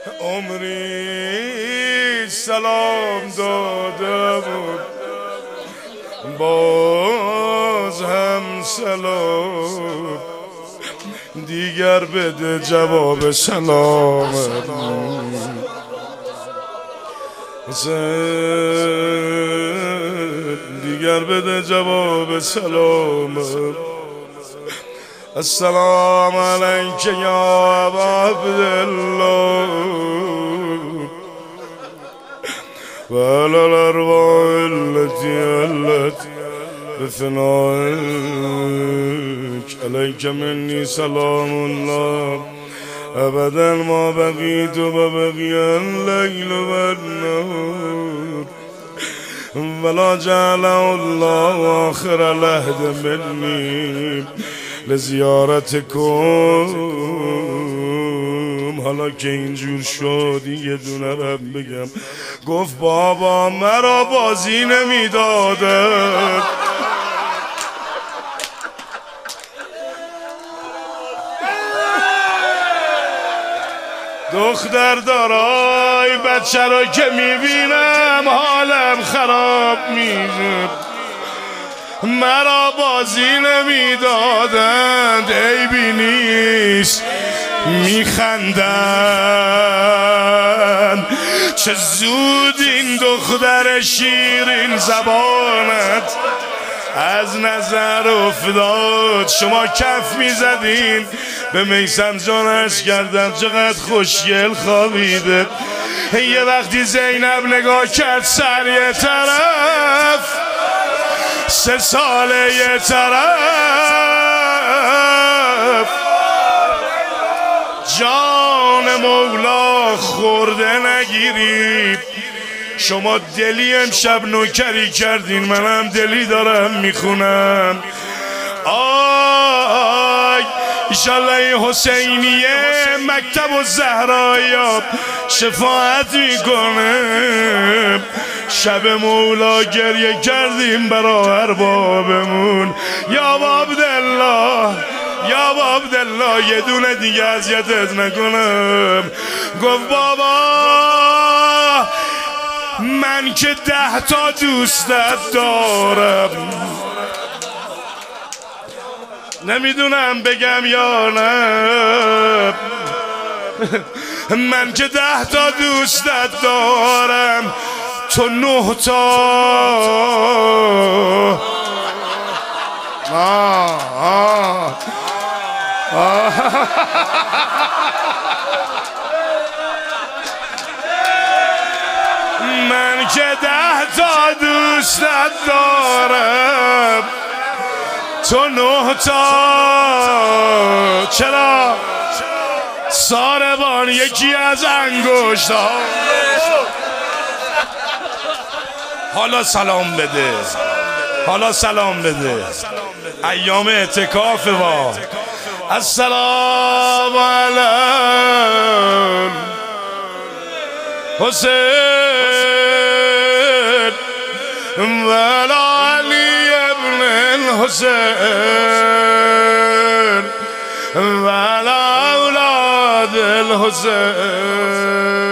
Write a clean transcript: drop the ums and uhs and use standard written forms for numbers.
عمری سلام داده بود باز هم سلام دیگر بده جواب سلامت دیگر بده جواب سلامت السلام علیک یا ابا عبدالله و علی الارواح التي بثنائك علیک منی سلام الله ابدا ما بقیت و بقی اللیل و النهار ولا جعل الله آخر العهد منی لزیارتکم. حالا که اینجور شد یه دونه رب بگم. گفت بابا مرا بازی نمیدادن، دختر دارای بچه را که میبینم حالم خراب میشه. مرا بازی نمیدادند عیبی نیست میخندن. چه زود این دختر شیرین زبانت از نظر افتاد. شما کف میزدین به میثم جان عرض کردم چقدر خوشگل خوابیده. یه وقتی زینب نگاه کرد سر یه طرف 3 ساله یه طرف، جان مولا خورده نگیرید. شما دلی امشب نوکری کردین، منم دلی دارم میخونم. آی ایشالله این حسینیه مکتب و زهرایا شفاعت میکنه. شب مولا گریه کردیم برا اربابمون. یا عبدالله یا عبدالله یه دونه دیگه اذیتت نکنم. گفت بابا من که 10 تا دوستت دارم، نمیدونم بگم یا نه. من که 10 تا دوستت دارم، تو 9 تا. من که 10 تا دوستت دارم، تو 9 تا. چرا؟ ساربان یکی از انگشت ها. حالا سلام بده، حالا سلام بده. ایام اعتکاف وا. السلام علیکم حسین و علی ابن الحسین و اولاد الحسین.